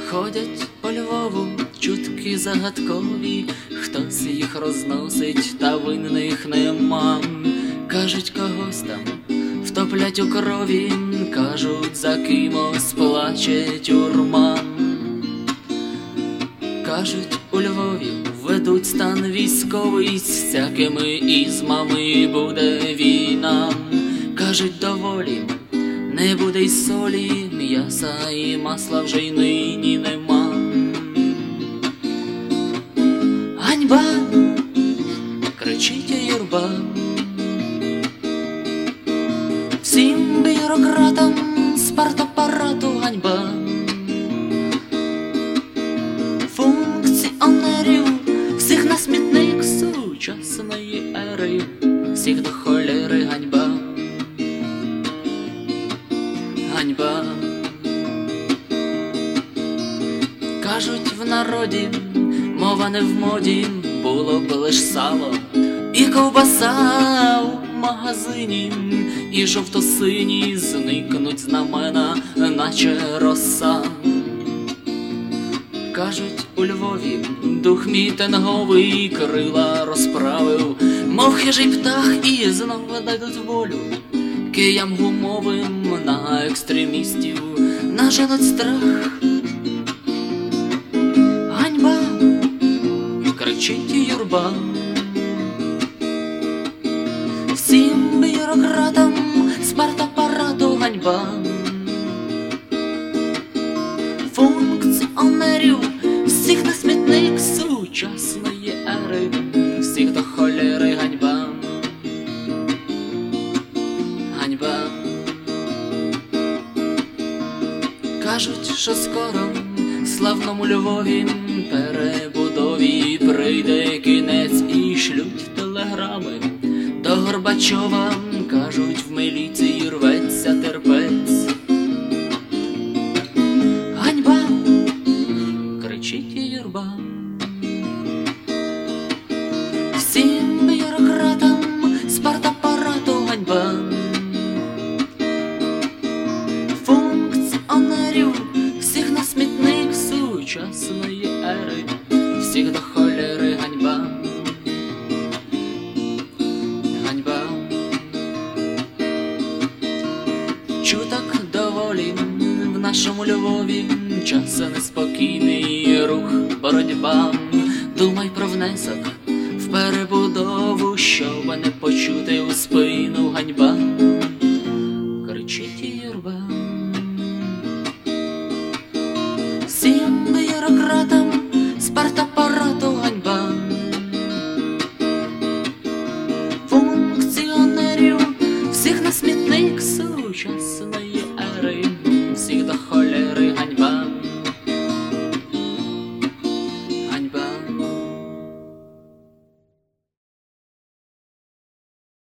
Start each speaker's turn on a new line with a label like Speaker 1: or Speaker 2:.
Speaker 1: Ходять по Львову чутки загадкові, хтось їх розносить, та винних нема. Кажуть, когось там втоплять у крові, кажуть, за кимось плаче тюрма. Кажуть, у Львові ведуть стан військовий, з всякими ізмами буде війна. Кажуть, доволі не буде й солі, м'яса і масла вже й нині нема. Ганьба, кричить юрба, всім бюрократам з партапарату ганьба. Функціонерів всіх на смітник сучасної ери, всіх до холєри ганьба. Ганьба. Кажуть в народі, мова не в моді, було б лиш сало і ковбаса в магазині, і жовто-сині зникнуть знамена, наче роса. Кажуть, у Львові дух мітинговий крила розправив, мов хижий птах, і знову дадуть волю киям гумовим на екстремістів, наженуть страх. Ганьба, кричить юрба, всім бюрократам з партапарату ганьба. Функціонерів всіх на смітник сучасної ери, всіх до холєри ганьба. Ганьба. Кажуть, що скоро славному Львові перебудові прийде кінець, і шлють телеграми до Горбачова. Кажуть, в міліції рветься терпець. Ганьба, кричить юрба, всім бюрократам з партапарату ганьба. Функціонерів всіх на смітник сучасної ери, всіх до холєри ганьба. Ганьба. Чуток доволі в нашому Львові, час неспокійний, рух, боротьба. Думай про внесок в перебудову, щоб не почути у спину ганьба. Кричить юрба, всім бюрократам з партапарату ганьба. Функціонерів всіх на смітник сучасний